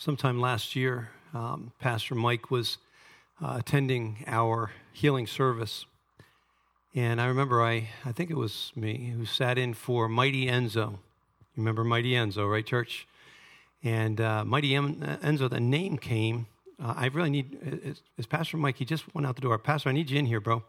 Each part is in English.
Sometime last year, Pastor Mike was attending our healing service. And I remember, I think it was me, who sat in for Mighty Enzo. You remember Mighty Enzo, right, church? And Mighty Enzo, the name came. I really need, is Pastor Mike, he just went out the door. Pastor, I need you in here, bro.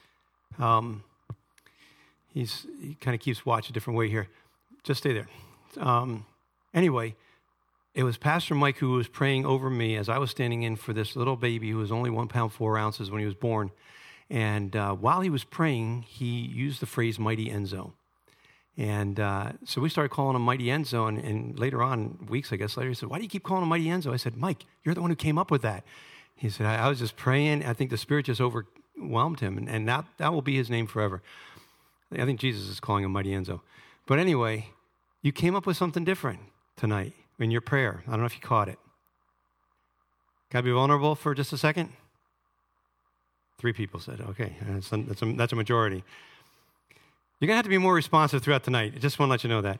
He kind of keeps watch a different way here. Just stay there. Anyway, it was Pastor Mike who was praying over me as I was standing in for this little baby who was only 1 pound 4 ounces when he was born. And while he was praying, he used the phrase Mighty Enzo. And so we started calling him Mighty Enzo. And later on, weeks, I guess later, he said, "Why do you keep calling him Mighty Enzo?" I said, "Mike, you're the one who came up with that." He said, I was just praying. I think the Spirit just overwhelmed him. And that will be his name forever. I think Jesus is calling him Mighty Enzo. But anyway, you came up with something different tonight in your prayer. I don't know if you caught it. Can I be vulnerable for just a second? 3 people said, okay, that's a majority. You're going to have to be more responsive throughout the night. I just want to let you know that.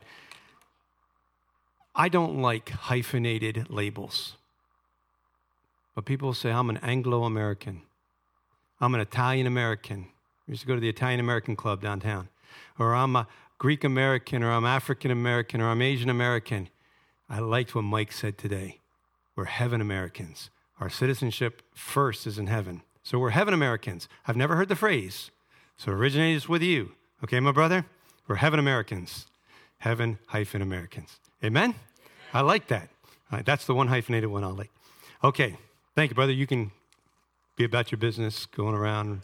I don't like hyphenated labels. But people say, I'm an Anglo-American. I'm an Italian-American. We used to go to the Italian-American club downtown. Or I'm a Greek-American, or I'm African-American, or I'm Asian-American. I liked what Mike said today. We're heaven Americans. Our citizenship first is in heaven. So we're heaven Americans. I've never heard the phrase, so it originates with you. Okay, my brother? We're heaven Americans. Heaven-Americans. Amen? I like that. All right, that's the one hyphenated one I'll like. Okay, thank you, brother. You can be about your business, going around.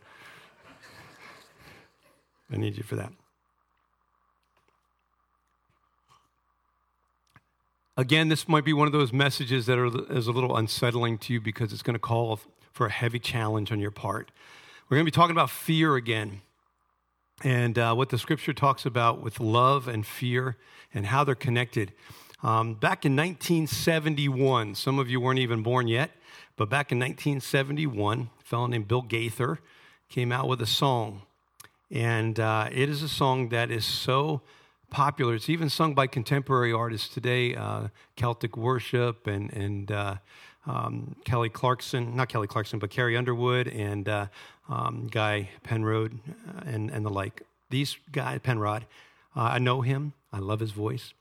I need you for that. Again, this might be one of those messages that is a little unsettling to you because it's going to call for a heavy challenge on your part. We're going to be talking about fear again and what the Scripture talks about with love and fear and how they're connected. Back in 1971, some of you weren't even born yet, but back in 1971, a fellow named Bill Gaither came out with a song. And it is a song that is so popular. It's even sung by contemporary artists today, Celtic Worship and Kelly Clarkson, not Kelly Clarkson, but Carrie Underwood and Guy Penrod and the like. These guys, Penrod, I know him. I love his voice.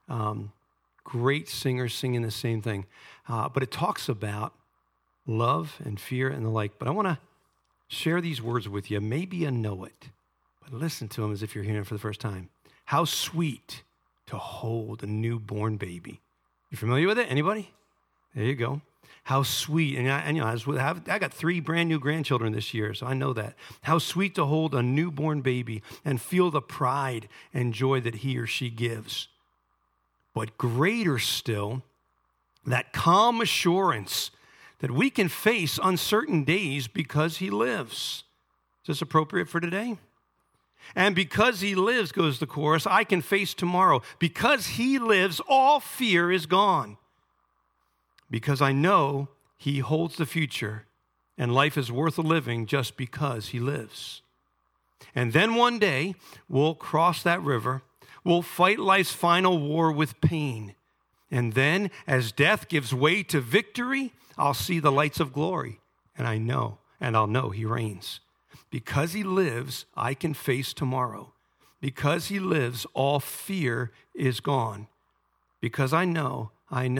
Great singers singing the same thing. But it talks about love and fear and the like. But I want to share these words with you. Maybe you know it. Listen to them as if you're hearing it for the first time. How sweet to hold a newborn baby. You familiar with it? Anybody? There you go. How sweet. And I got 3 brand new grandchildren this year, so I know that. How sweet to hold a newborn baby and feel the pride and joy that he or she gives. But greater still, that calm assurance that we can face uncertain days because he lives. Is this appropriate for today? And because he lives, goes the chorus, I can face tomorrow. Because he lives, all fear is gone. Because I know he holds the future, and life is worth a living just because he lives. And then one day, we'll cross that river. We'll fight life's final war with pain. And then, as death gives way to victory, I'll see the lights of glory. And I'll know he reigns. Because he lives, I can face tomorrow. Because he lives, all fear is gone. Because I know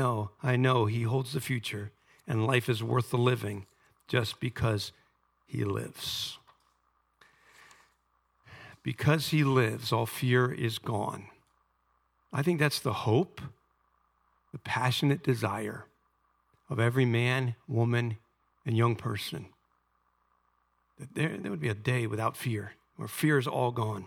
he holds the future, and life is worth the living just because he lives. Because he lives, all fear is gone. I think that's the hope, the passionate desire of every man, woman, and young person. That there would be a day without fear, where fear is all gone.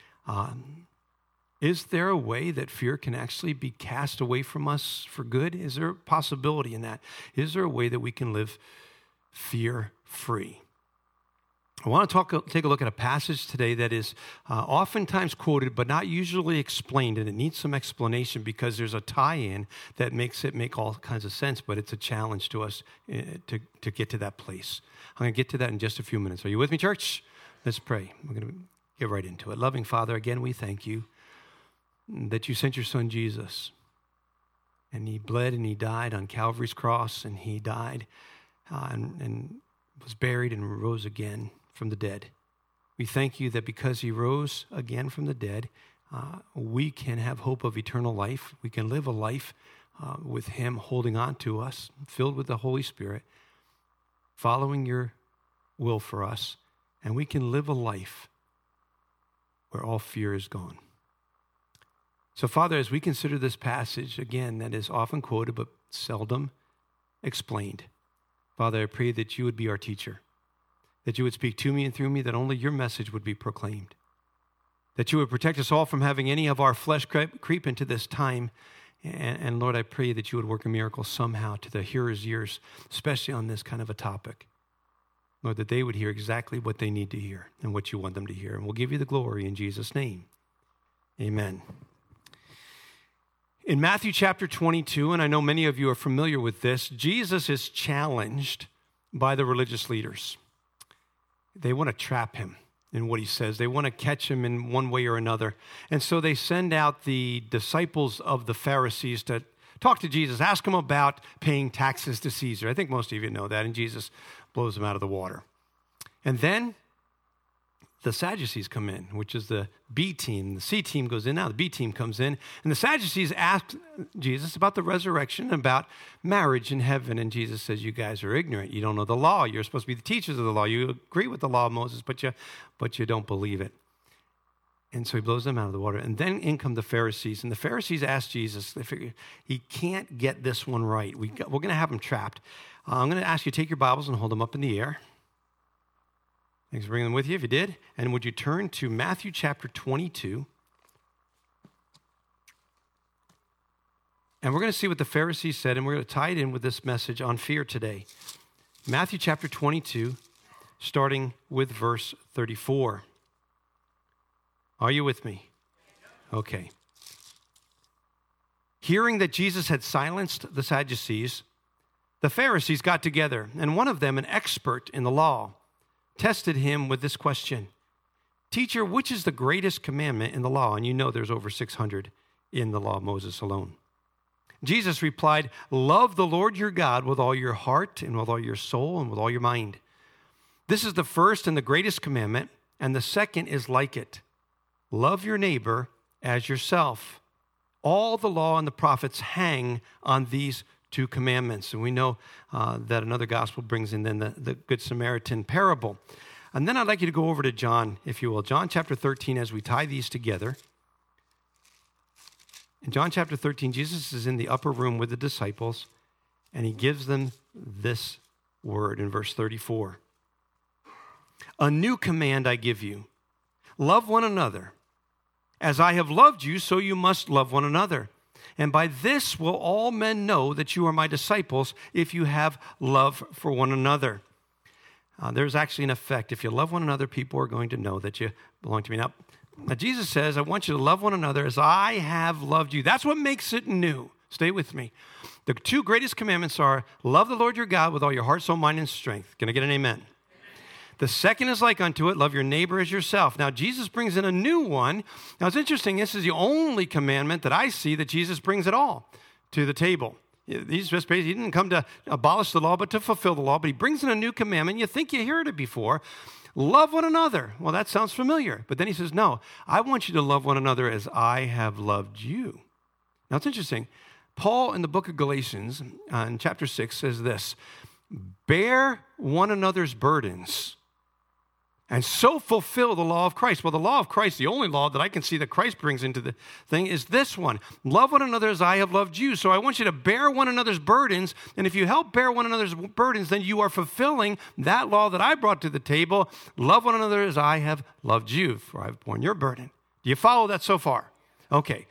Is there a way that fear can actually be cast away from us for good? Is there a possibility in that? Is there a way that we can live fear-free? I want to take a look at a passage today that is oftentimes quoted, but not usually explained, and it needs some explanation because there's a tie-in that makes it make all kinds of sense, but it's a challenge to us to get to that place. I'm going to get to that in just a few minutes. Are you with me, church? Let's pray. We're going to get right into it. Loving Father, again, we thank you that you sent your son Jesus, And he bled and he died on Calvary's cross, and he died and was buried and rose again from the dead. We thank you that because he rose again from the dead, we can have hope of eternal life. We can live a life with him holding on to us, filled with the Holy Spirit, following your will for us, and we can live a life where all fear is gone. So, Father, as we consider this passage, again, that is often quoted but seldom explained, Father, I pray that you would be our teacher, that you would speak to me and through me, that only your message would be proclaimed, that you would protect us all from having any of our flesh creep into this time. And Lord, I pray that you would work a miracle somehow to the hearers' ears, especially on this kind of a topic. Lord, that they would hear exactly what they need to hear and what you want them to hear. And we'll give you the glory in Jesus' name. Amen. In Matthew chapter 22, and I know many of you are familiar with this, Jesus is challenged by the religious leaders. They want to trap him in what he says. They want to catch him in one way or another. And so they send out the disciples of the Pharisees to talk to Jesus, ask him about paying taxes to Caesar. I think most of you know that, and Jesus blows them out of the water. And then the Sadducees come in, which is the B team. The C team goes in now, the B team comes in. And the Sadducees ask Jesus about the resurrection and about marriage in heaven. And Jesus says, you guys are ignorant. You don't know the law. You're supposed to be the teachers of the law. You agree with the law of Moses, but you don't believe it. And so he blows them out of the water. And then in come the Pharisees. And the Pharisees ask Jesus, they figure, he can't get this one right. We're going to have him trapped. I'm going to ask you to take your Bibles and hold them up in the air. Thanks for bringing them with you if you did. And would you turn to Matthew chapter 22? And we're going to see what the Pharisees said, and we're going to tie it in with this message on fear today. Matthew chapter 22, starting with verse 34. Are you with me? Okay. Hearing that Jesus had silenced the Sadducees, the Pharisees got together, and one of them, an expert in the law, tested him with this question. Teacher, which is the greatest commandment in the law? And you know there's over 600 in the law of Moses alone. Jesus replied, love the Lord your God with all your heart and with all your soul and with all your mind. This is the first and the greatest commandment, and the second is like it. Love your neighbor as yourself. All the law and the prophets hang on these two commandments. And we know that another gospel brings in then the Good Samaritan parable. And then I'd like you to go over to John, if you will. John chapter 13, as we tie these together. In John chapter 13, Jesus is in the upper room with the disciples, and he gives them this word in verse 34. A new command I give you. Love one another. As I have loved you, so you must love one another. And by this will all men know that you are my disciples, if you have love for one another. There's actually an effect. If you love one another, people are going to know that you belong to me. Now, Jesus says, I want you to love one another as I have loved you. That's what makes it new. Stay with me. The two greatest commandments are, love the Lord your God with all your heart, soul, mind, and strength. Can I get an amen? The second is like unto it, love your neighbor as yourself. Now, Jesus brings in a new one. Now, it's interesting. This is the only commandment that I see that Jesus brings at all to the table. He's just basically, he didn't come to abolish the law, but to fulfill the law. But he brings in a new commandment. You think you heard it before. Love one another. Well, that sounds familiar. But then he says, no, I want you to love one another as I have loved you. Now, it's interesting. Paul in the book of Galatians, in chapter 6, says this, bear one another's burdens and so fulfill the law of Christ. Well, the law of Christ, the only law that I can see that Christ brings into the thing is this one. Love one another as I have loved you. So I want you to bear one another's burdens. And if you help bear one another's burdens, then you are fulfilling that law that I brought to the table. Love one another as I have loved you, for I've borne your burden. Do you follow that so far? Okay.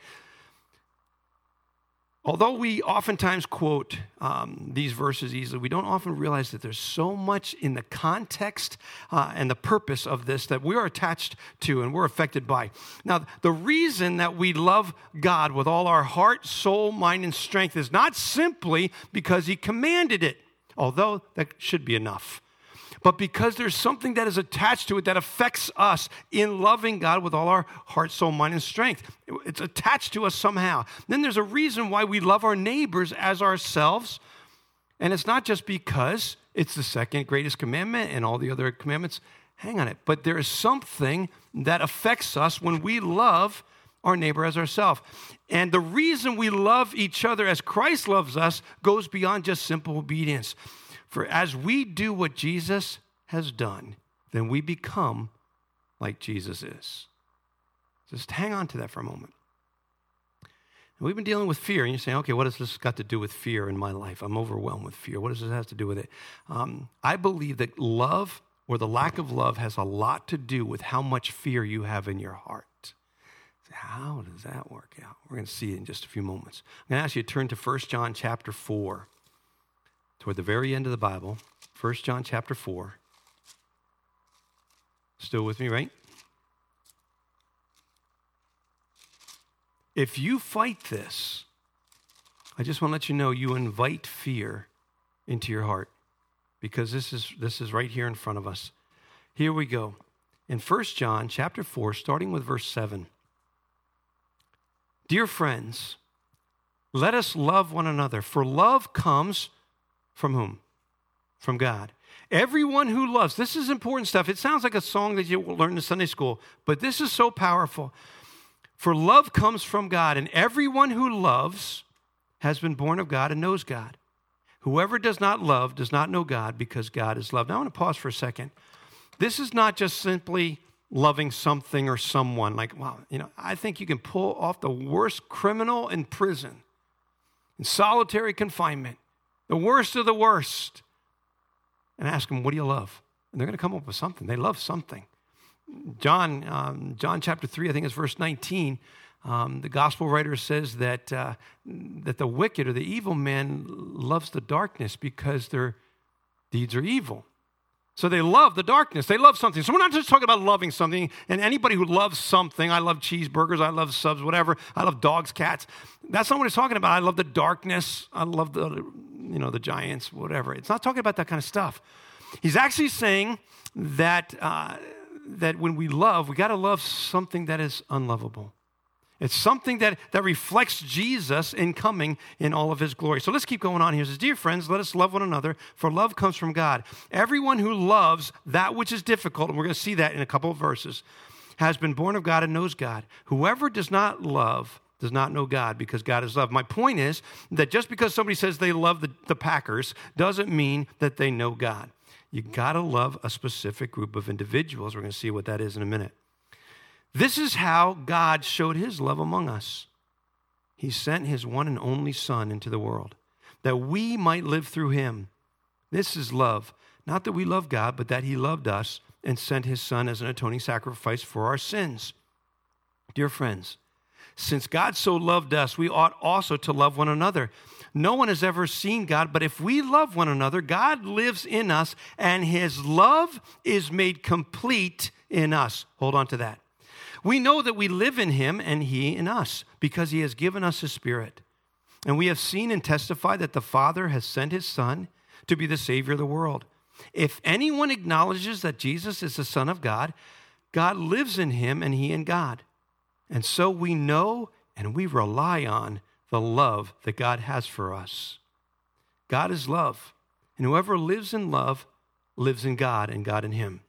Although we oftentimes quote these verses easily, we don't often realize that there's so much in the context and the purpose of this that we're attached to and we're affected by. Now, the reason that we love God with all our heart, soul, mind, and strength is not simply because he commanded it, although that should be enough. but because there's something that is attached to it that affects us in loving God with all our heart, soul, mind, and strength. It's attached to us somehow. Then there's a reason why we love our neighbors as ourselves, and it's not just because it's the second greatest commandment and all the other commandments hang on it, but there is something that affects us when we love our neighbor as ourselves. And the reason we love each other as Christ loves us goes beyond just simple obedience. For as we do what Jesus has done, then we become like Jesus is. Just hang on to that for a moment. And we've been dealing with fear, and you're saying, okay, what has this got to do with fear in my life? I'm overwhelmed with fear. What does this have to do with it? I believe that love or the lack of love has a lot to do with how much fear you have in your heart. How does that work out? We're going to see it in just a few moments. I'm going to ask you to turn to 1 John chapter 4. Toward the very end of the Bible, 1 John chapter 4. Still with me, right? If you fight this, I just want to let you know you invite fear into your heart, because this is right here in front of us. Here we go. In 1 John chapter 4, starting with verse 7. Dear friends, let us love one another, for love comes from whom? From God. Everyone who loves, this is important stuff. It sounds like a song that you will learn in Sunday school, but this is so powerful. For love comes from God, and everyone who loves has been born of God and knows God. Whoever does not love does not know God, because God is love. Now I want to pause for a second. This is not just simply loving something or someone. Like, wow, I think you can pull off the worst criminal in prison, in solitary confinement, the worst of the worst, and ask them, what do you love? And they're going to come up with something. They love something. John chapter 3, I think it's verse 19, the gospel writer says that the wicked or the evil man loves the darkness because their deeds are evil. So they love the darkness. They love something. So we're not just talking about loving something. And anybody who loves something, I love cheeseburgers, I love subs, whatever. I love dogs, cats. That's not what he's talking about. I love the darkness. I love the giants, whatever. It's not talking about that kind of stuff. He's actually saying that when we love, we got to love something that is unlovable. It's something that reflects Jesus in coming in all of his glory. So let's keep going on here. It says, dear friends, let us love one another, for love comes from God. Everyone who loves that which is difficult, and we're going to see that in a couple of verses, has been born of God and knows God. Whoever does not love does not know God, because God is love. My point is that just because somebody says they love the Packers doesn't mean that they know God. You got to love a specific group of individuals. We're going to see what that is in a minute. This is how God showed his love among us. He sent his one and only Son into the world, that we might live through him. This is love. Not that we love God, but that he loved us and sent his Son as an atoning sacrifice for our sins. Dear friends, since God so loved us, we ought also to love one another. No one has ever seen God, but if we love one another, God lives in us, and his love is made complete in us. Hold on to that. We know that we live in him and he in us, because he has given us his Spirit. And we have seen and testified that the Father has sent his Son to be the Savior of the world. If anyone acknowledges that Jesus is the Son of God, God lives in him and he in God. And so we know and we rely on the love that God has for us. God is love, and whoever lives in love lives in God and God in him.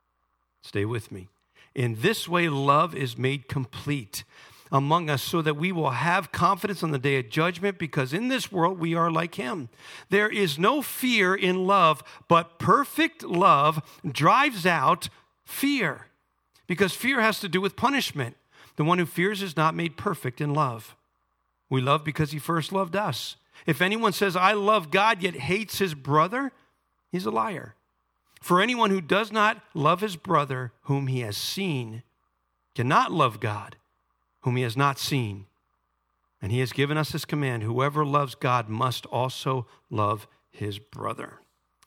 Stay with me. In this way, love is made complete among us, so that we will have confidence on the day of judgment, because in this world we are like him. There is no fear in love, but perfect love drives out fear, because fear has to do with punishment. The one who fears is not made perfect in love. We love because he first loved us. If anyone says, I love God, yet hates his brother, he's a liar. For anyone who does not love his brother whom he has seen cannot love God whom he has not seen. And he has given us this command: whoever loves God must also love his brother.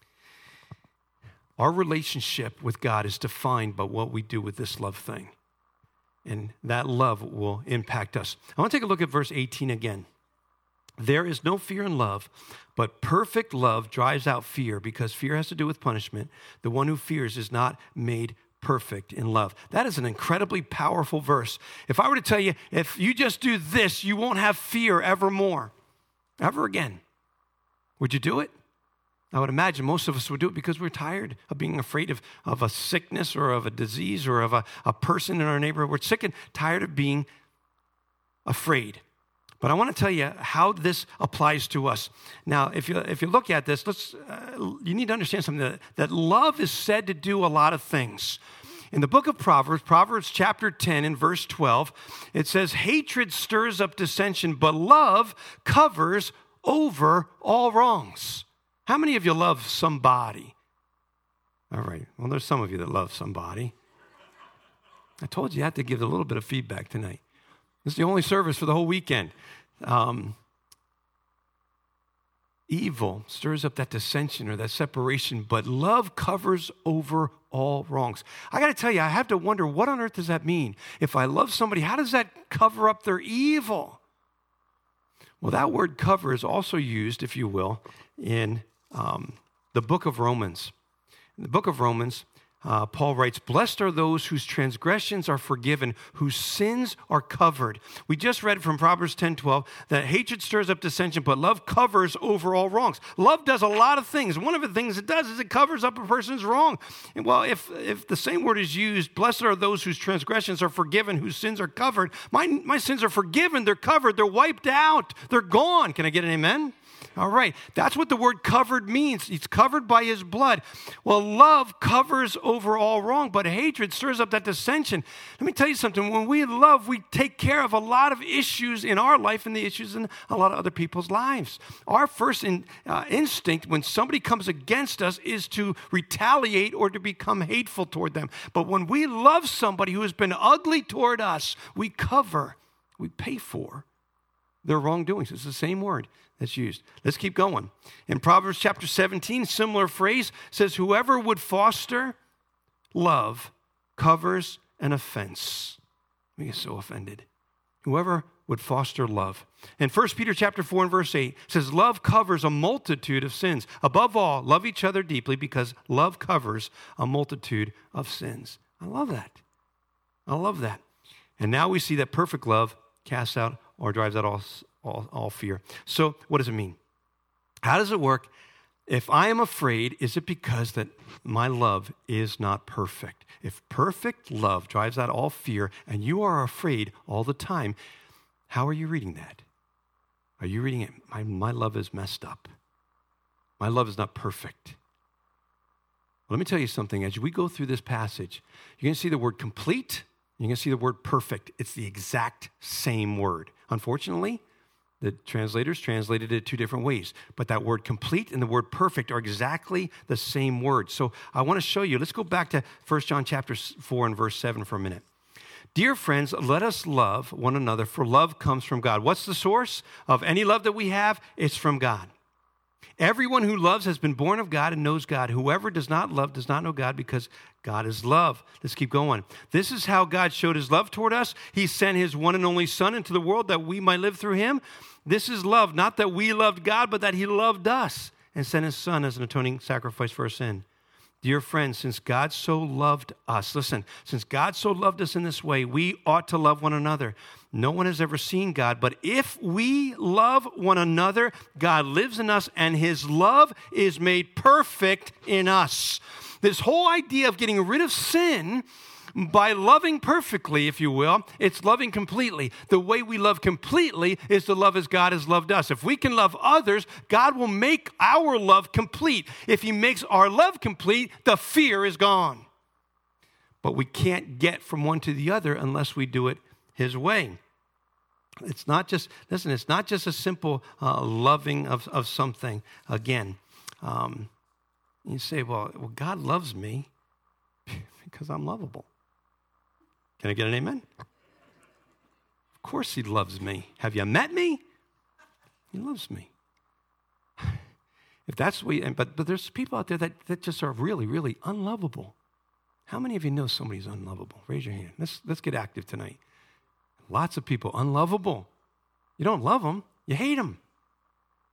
Our relationship with God is defined by what we do with this love thing. And that love will impact us. I want to take a look at verse 18 again. There is no fear in love, but perfect love drives out fear, because fear has to do with punishment. The one who fears is not made perfect in love. That is an incredibly powerful verse. If I were to tell you, if you just do this, you won't have fear evermore, ever again, would you do it? I would imagine most of us would do it because we're tired of being afraid of a sickness or of a disease or of a person in our neighborhood. We're sick and tired of being afraid. But I want to tell you how this applies to us. Now, if you look at this, you need to understand something, that love is said to do a lot of things. In the book of Proverbs chapter 10 and verse 12, it says, hatred stirs up dissension, but love covers over all wrongs. How many of you love somebody? All right, well, there's some of you that love somebody. I told you I had to give a little bit of feedback tonight. This is the only service for the whole weekend. Evil stirs up that dissension or that separation, but love covers over all wrongs. I got to tell you, I have to wonder, what on earth does that mean? If I love somebody, how does that cover up their evil? Well, that word cover is also used, if you will, in the book of Romans. In the book of Romans, Paul writes, blessed are those whose transgressions are forgiven, whose sins are covered. We just read from Proverbs 10:12 that hatred stirs up dissension, but love covers over all wrongs. Love does a lot of things. One of the things it does is it covers up a person's wrong. And well, if the same word is used, blessed are those whose transgressions are forgiven, whose sins are covered. My sins are forgiven, they're covered, they're wiped out, they're gone. Can I get an amen? All right, that's what the word covered means. It's covered by his blood. Well, love covers over all wrong, but hatred stirs up that dissension. Let me tell you something. When we love, we take care of a lot of issues in our life and the issues in a lot of other people's lives. Our first instinct when somebody comes against us is to retaliate or to become hateful toward them. But when we love somebody who has been ugly toward us, we cover, we pay for their wrongdoings. It's the same word that's used. Let's keep going. In Proverbs chapter 17, similar phrase says, whoever would foster love covers an offense. We get so offended. Whoever would foster love. And 1 Peter chapter 4 and verse 8 says, love covers a multitude of sins. Above all, love each other deeply, because love covers a multitude of sins. I love that. I love that. And now we see that perfect love casts out or drives out all fear. So what does it mean? How does it work? If I am afraid, is it because that my love is not perfect? If perfect love drives out all fear and you are afraid all the time, how are you reading that? Are you reading it? My love is messed up. My love is not perfect. Let me tell you something. As we go through this passage, you're going to see the word complete. You're going to see the word perfect. It's the exact same word. Unfortunately, the translators translated it two different ways. But that word complete and the word perfect are exactly the same word. So I want to show you. Let's go back to 1 John chapter 4 and verse 7 for a minute. Dear friends, let us love one another, for love comes from God. What's the source of any love that we have? It's from God. Everyone who loves has been born of God and knows God. Whoever does not love does not know God, because God is love. Let's keep going. This is how God showed his love toward us. He sent his one and only Son into the world that we might live through him. This is love, not that we loved God, but that he loved us and sent his Son as an atoning sacrifice for our sin. Dear friends, since God so loved us, listen, since God so loved us in this way, we ought to love one another. No one has ever seen God, but if we love one another, God lives in us and his love is made perfect in us. This whole idea of getting rid of sin by loving perfectly, if you will, it's loving completely. The way we love completely is to love as God has loved us. If we can love others, God will make our love complete. If he makes our love complete, the fear is gone. But we can't get from one to the other unless we do it his way. It's not just, listen, it's not just a simple loving of something. Again, you say, well, God loves me because I'm lovable. Can I get an amen? Of course he loves me. Have you met me? He loves me. If that's what but there's people out there that just are really, really unlovable. How many of you know somebody's unlovable? Raise your hand. Let's get active tonight. Lots of people unlovable. You don't love them, you hate them.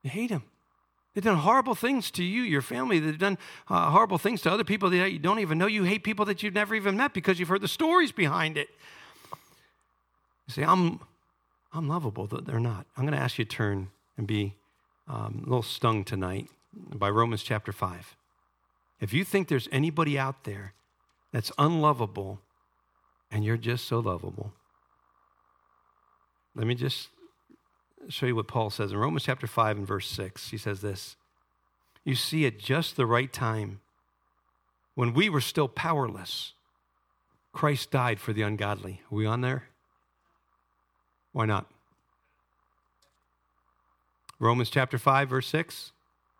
You hate them. They've done horrible things to you, your family. They've done horrible things to other people that you don't even know. You hate people that you've never even met because you've heard the stories behind it. You say, I'm lovable. They're not. I'm going to ask you to turn and be a little stung tonight by Romans chapter 5. If you think there's anybody out there that's unlovable and you're just so lovable, let me just show you what Paul says. In Romans chapter 5 and verse 6, he says this: you see, at just the right time, when we were still powerless, Christ died for the ungodly. Are we on there? Why not? Romans chapter 5, verse 6.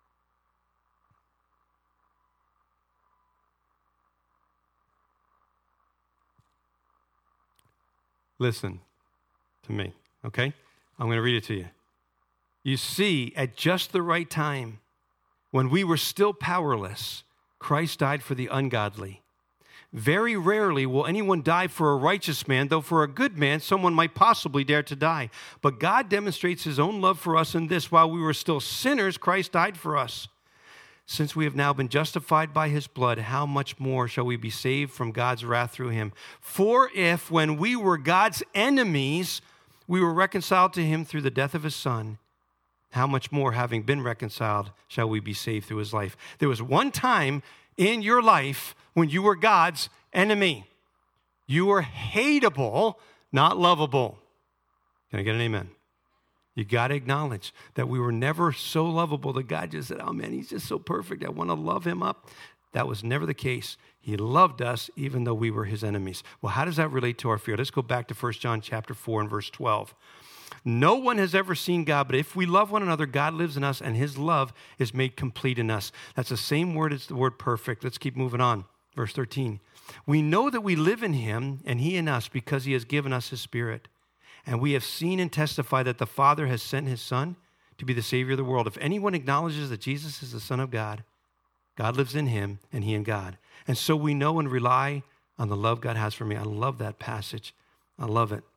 Listen to me, okay? I'm going to read it to you. You see, at just the right time, when we were still powerless, Christ died for the ungodly. Very rarely will anyone die for a righteous man, though for a good man, someone might possibly dare to die. But God demonstrates his own love for us in this: while we were still sinners, Christ died for us. Since we have now been justified by his blood, how much more shall we be saved from God's wrath through him? For if, when we were God's enemies, we were reconciled to him through the death of his Son, how much more, having been reconciled, shall we be saved through his life? There was one time in your life when you were God's enemy. You were hateable, not lovable. Can I get an amen? You got to acknowledge that we were never so lovable that God just said, oh man, he's just so perfect, I want to love him up. That was never the case. He loved us even though we were his enemies. Well, how does that relate to our fear? Let's go back to 1 John chapter 4 and verse 12. No one has ever seen God, but if we love one another, God lives in us and his love is made complete in us. That's the same word as the word perfect. Let's keep moving on. Verse 13. We know that we live in him and he in us because he has given us his Spirit. And we have seen and testified that the Father has sent his Son to be the Savior of the world. If anyone acknowledges that Jesus is the Son of God, God lives in him and he in God. And so we know and rely on the love God has for me. I love that passage. I love it.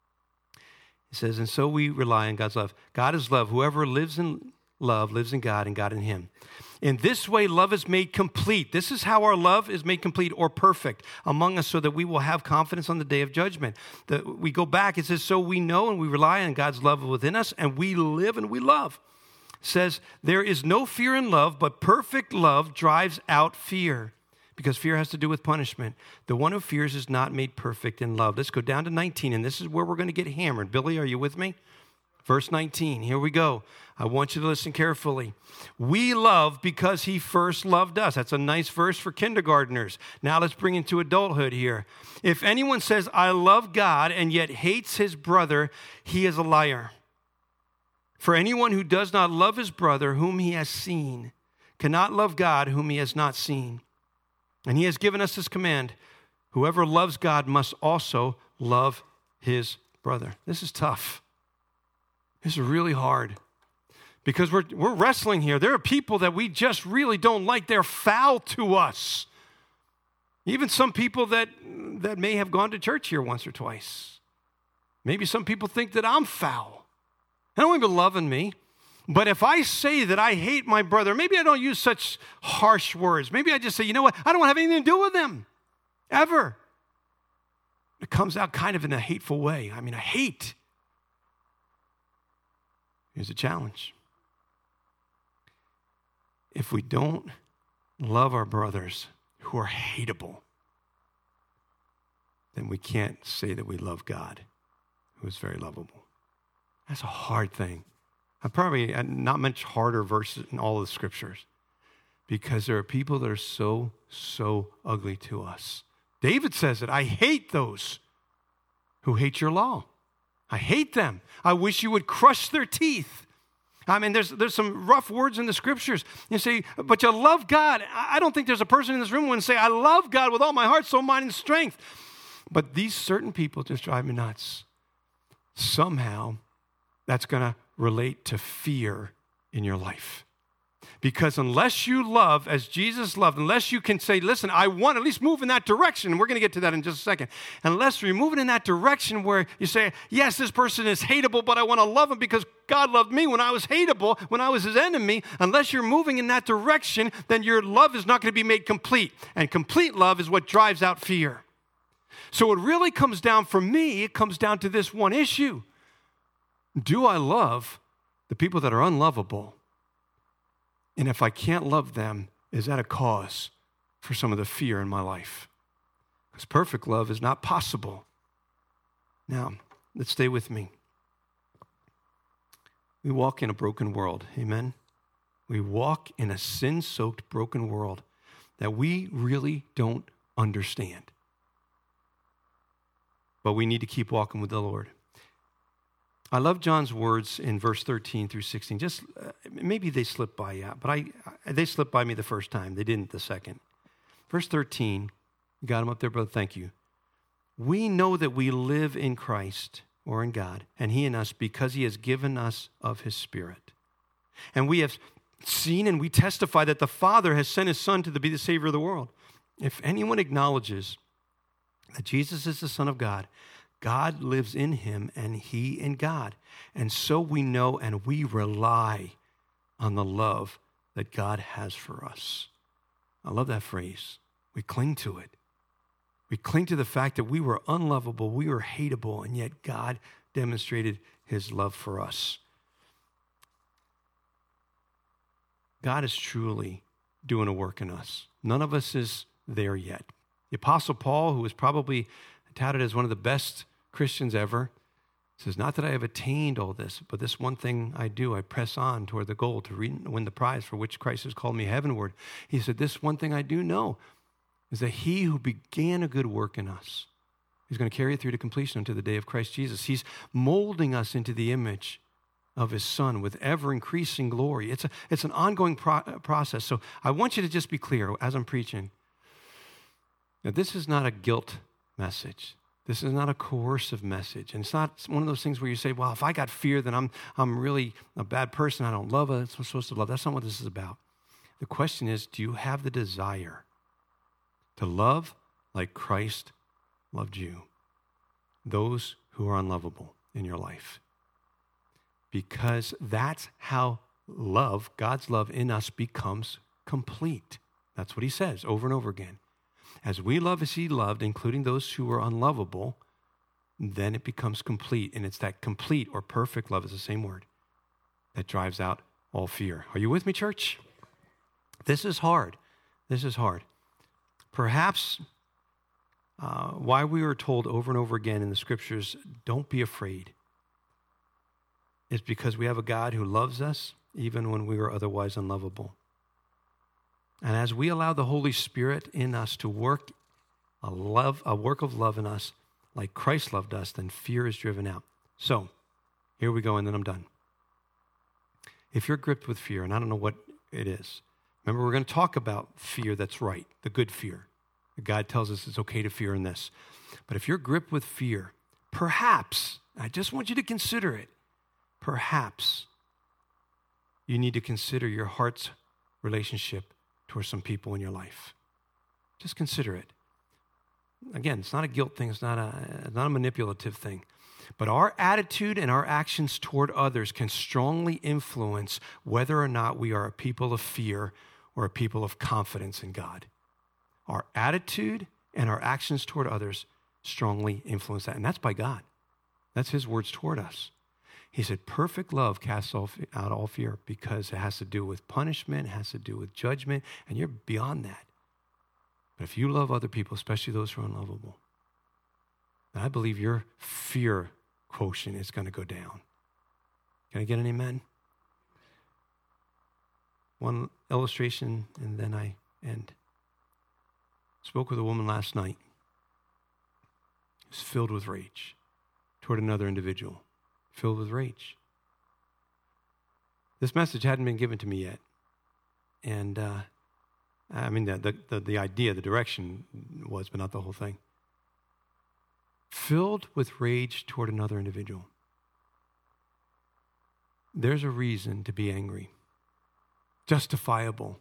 It says, and so we rely on God's love. God is love. Whoever lives in love lives in God and God in him. In this way, love is made complete. This is how our love is made complete or perfect among us, so that we will have confidence on the day of judgment. We go back, it says, so we know and we rely on God's love within us, and we live and we love. It says, there is no fear in love, but perfect love drives out fear, because fear has to do with punishment. The one who fears is not made perfect in love. Let's go down to 19, and this is where we're going to get hammered. Billy, are you with me? Verse 19, here we go. I want you to listen carefully. We love because he first loved us. That's a nice verse for kindergartners. Now let's bring into adulthood here. If anyone says, I love God, and yet hates his brother, he is a liar. For anyone who does not love his brother whom he has seen cannot love God whom he has not seen. And he has given us this command: whoever loves God must also love his brother. This is tough. This is really hard because we're wrestling here. There are people that we just really don't like. They're foul to us. Even some people that may have gone to church here once or twice. Maybe some people think that I'm foul. They don't even loving me. But if I say that I hate my brother, maybe I don't use such harsh words. Maybe I just say, you know what? I don't have anything to do with them, ever. It comes out kind of in a hateful way. I mean, I hate. Here's a challenge. If we don't love our brothers who are hateable, then we can't say that we love God, who is very lovable. That's a hard thing. Probably not much harder verses in all of the scriptures, because there are people that are so ugly to us. David says it, I hate those who hate your law. I hate them. I wish you would crush their teeth. I mean, there's some rough words in the scriptures. You say, but you love God. I don't think there's a person in this room who would say, I love God with all my heart, soul, mind, and strength. But these certain people just drive me nuts. Somehow, that's going to relate to fear in your life. Because unless you love as Jesus loved, unless you can say, listen, I want to at least move in that direction, and we're going to get to that in just a second. Unless you're moving in that direction where you say, yes, this person is hateable, but I want to love him because God loved me when I was hateable, when I was his enemy. Unless you're moving in that direction, then your love is not going to be made complete. And complete love is what drives out fear. So it really comes down, for me, it comes down to this one issue. Do I love the people that are unlovable? And if I can't love them, is that a cause for some of the fear in my life? Because perfect love is not possible. Now, let's stay with me. We walk in a broken world, amen? We walk in a sin-soaked, broken world that we really don't understand. But we need to keep walking with the Lord. I love John's words in verse 13 through 16. Just maybe they slipped by you, but they slipped by me the first time. They didn't the second. Verse 13, you got them up there, brother? Thank you. We know that we live in Christ or in God, and he in us, because he has given us of his Spirit. And we have seen and we testify that the Father has sent his Son to be the Savior of the world. If anyone acknowledges that Jesus is the Son of God, God lives in him and he in God. And so we know and we rely on the love that God has for us. I love that phrase. We cling to it. We cling to the fact that we were unlovable, we were hateable, and yet God demonstrated his love for us. God is truly doing a work in us. None of us is there yet. The Apostle Paul, who was probably touted as one of the best Christians ever, says, not that I have attained all this, but this one thing I do, I press on toward the goal to win the prize for which Christ has called me heavenward. He said, this one thing I do know is that he who began a good work in us, he's going to carry it through to completion until the day of Christ Jesus. He's molding us into the image of his Son with ever-increasing glory. It's an ongoing process. So I want you to just be clear as I'm preaching that this is not a guilt message. This is not a coercive message. And it's not one of those things where you say, well, if I got fear, then I'm really a bad person. I don't love it. I'm supposed to love. That's not what this is about. The question is, do you have the desire to love like Christ loved you? Those who are unlovable in your life. Because that's how love, God's love in us, becomes complete. That's what he says over and over again. As we love as he loved, including those who are unlovable, then it becomes complete. And it's that complete or perfect love is the same word that drives out all fear. Are you with me, church? This is hard. This is hard. Perhaps why we are told over and over again in the scriptures, don't be afraid, is because we have a God who loves us even when we are otherwise unlovable. And as we allow the Holy Spirit in us to work a work of love in us like Christ loved us, then fear is driven out. So here we go, and then I'm done. If you're gripped with fear, and I don't know what it is, remember we're going to talk about fear that's right, the good fear. God tells us it's okay to fear in this. But if you're gripped with fear, perhaps, I just want you to consider it, perhaps you need to consider your heart's relationship towards some people in your life. Just consider it. Again, it's not a guilt thing. It's not a manipulative thing. But our attitude and our actions toward others can strongly influence whether or not we are a people of fear or a people of confidence in God. Our attitude and our actions toward others strongly influence that. And that's by God. That's his words toward us. He said, perfect love casts out all fear, because it has to do with punishment, it has to do with judgment, and you're beyond that. But if you love other people, especially those who are unlovable, then I believe your fear quotient is going to go down. Can I get an amen? One illustration, and then I end. Spoke with a woman last night who's filled with rage toward another individual. Filled with rage. This message hadn't been given to me yet. And the idea, the direction was, but not the whole thing. Filled with rage toward another individual. There's a reason to be angry. justified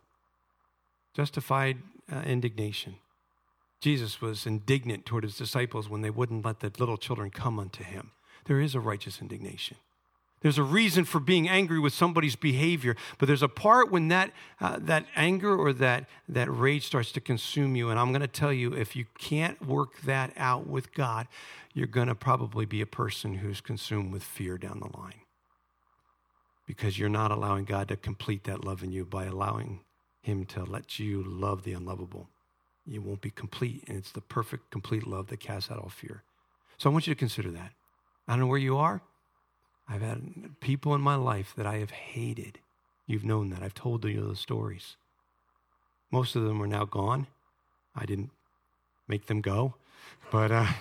indignation. Jesus was indignant toward his disciples when they wouldn't let the little children come unto him. There is a righteous indignation. There's a reason for being angry with somebody's behavior, but there's a part when that anger or that rage starts to consume you. And I'm going to tell you, if you can't work that out with God, you're going to probably be a person who's consumed with fear down the line, because you're not allowing God to complete that love in you by allowing him to let you love the unlovable. You won't be complete, and it's the perfect, complete love that casts out all fear. So I want you to consider that. I don't know where you are. I've had people in my life that I have hated. You've known that. I've told you those stories. Most of them are now gone. I didn't make them go, but I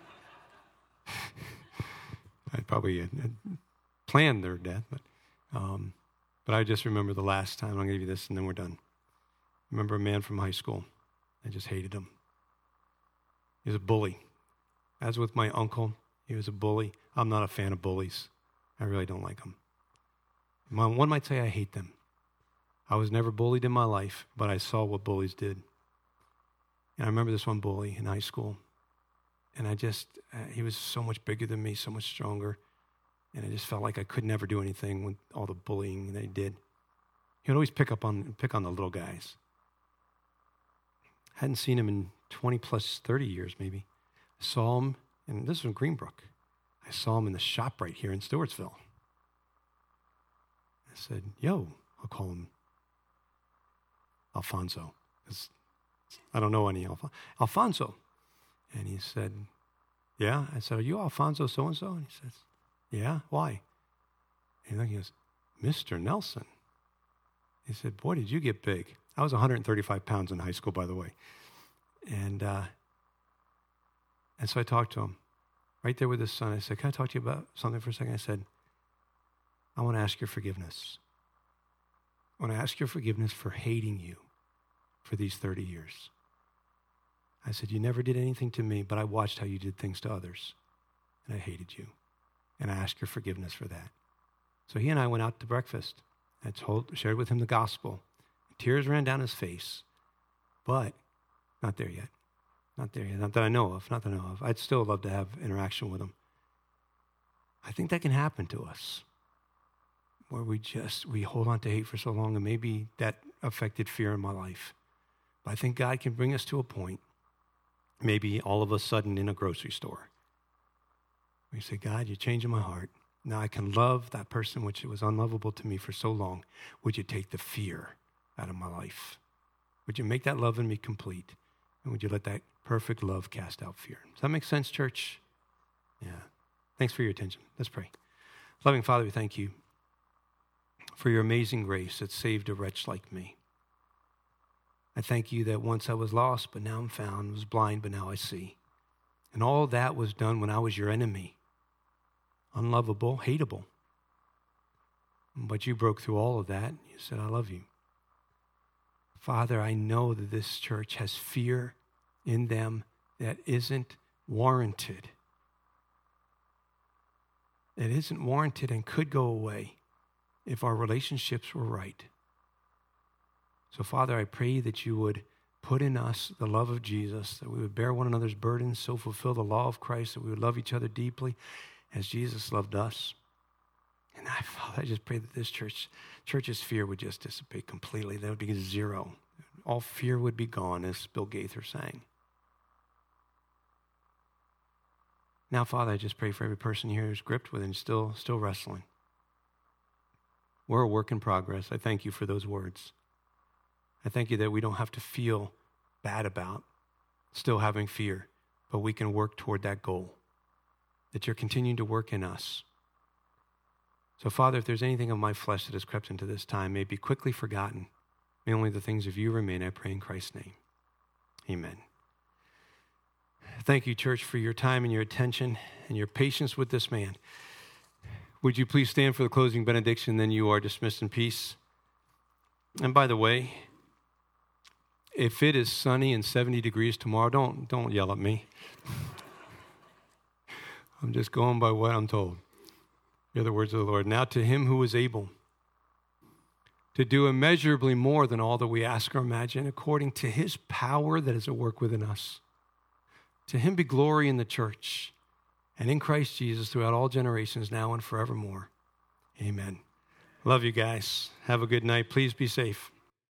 probably planned their death. But I just remember the last time. I'm going to give you this, and then we're done. I remember a man from high school. I just hated him. He was a bully. As with my uncle, he was a bully. I'm not a fan of bullies. I really don't like them. One might say I hate them. I was never bullied in my life, but I saw what bullies did. And I remember this one bully in high school. And he was so much bigger than me, so much stronger. And I just felt like I could never do anything with all the bullying that he did. He would always pick on the little guys. Hadn't seen him in 20 plus 30 years maybe. I saw him, and this was in Greenbrook. I saw him in the shop right here in Stewartsville. I said, yo, I'll call him Alfonso. I don't know any Alfonso. And he said, yeah. I said, are you Alfonso so-and-so? And he says, yeah, why? And then he goes, Mr. Nelson. He said, boy, did you get big. I was 135 pounds in high school, by the way. And so I talked to him right there with his son. I said, can I talk to you about something for a second? I said, I want to ask your forgiveness. I want to ask your forgiveness for hating you for these 30 years. I said, you never did anything to me, but I watched how you did things to others, and I hated you. And I ask your forgiveness for that. So he and I went out to breakfast. I shared with him the gospel. Tears ran down his face, but not there yet. Not there yet. Not that I know of. Not that I know of. I'd still love to have interaction with him. I think that can happen to us, where we hold on to hate for so long, and maybe that affected fear in my life. But I think God can bring us to a point, maybe all of a sudden in a grocery store. We say, God, you're changing my heart. Now I can love that person which was unlovable to me for so long. Would you take the fear out of my life? Would you make that love in me complete? And would you let that perfect love cast out fear? Does that make sense, church? Yeah. Thanks for your attention. Let's pray. Loving Father, we thank you for your amazing grace that saved a wretch like me. I thank you that once I was lost, but now I'm found, was blind, but now I see. And all that was done when I was your enemy. Unlovable, hateable. But you broke through all of that. You said, I love you. Father, I know that this church has fear in them that isn't warranted. It isn't warranted and could go away if our relationships were right. So, Father, I pray that you would put in us the love of Jesus, that we would bear one another's burdens, so fulfill the law of Christ, that we would love each other deeply as Jesus loved us. And Father, I just pray that this church's fear would just dissipate completely. There would be zero. All fear would be gone, as Bill Gaither sang. Now, Father, I just pray for every person here who's gripped with and still wrestling. We're a work in progress. I thank you for those words. I thank you that we don't have to feel bad about still having fear, but we can work toward that goal, that you're continuing to work in us. So, Father, if there's anything of my flesh that has crept into this time, may it be quickly forgotten. May only the things of you remain, I pray in Christ's name. Amen. Thank you, church, for your time and your attention and your patience with this man. Would you please stand for the closing benediction, then you are dismissed in peace. And by the way, if it is sunny and 70 degrees tomorrow, don't yell at me. I'm just going by what I'm told. Hear the words of the Lord. Now to him who is able to do immeasurably more than all that we ask or imagine, according to his power that is at work within us. To him be glory in the church and in Christ Jesus throughout all generations, now and forevermore. Amen. Love you guys. Have a good night. Please be safe.